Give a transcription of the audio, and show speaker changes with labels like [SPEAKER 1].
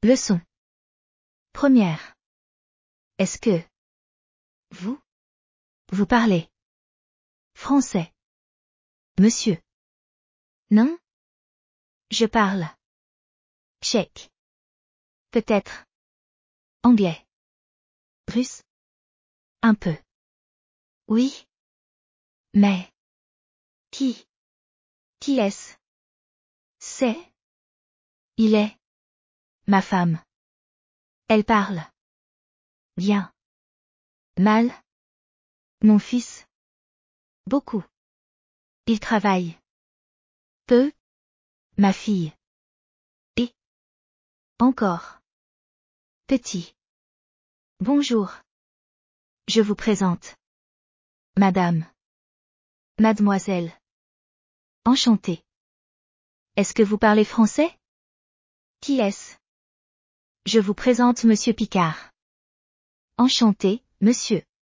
[SPEAKER 1] Leçon. Première. Est-ce que vous parlez français? Monsieur. Non? Je parle tchèque. Peut-être anglais. Russe? Un peu. Oui. Mais qui est-ce? C'est. Il est ma femme. Elle parle bien. Mal. Mon fils. Beaucoup. Il travaille peu. Ma fille. Et encore petit. Bonjour. Je vous présente Madame. Mademoiselle. Enchantée. Est-ce que vous parlez français? Qui est-ce? Je vous présente Monsieur Picard. Enchanté, monsieur.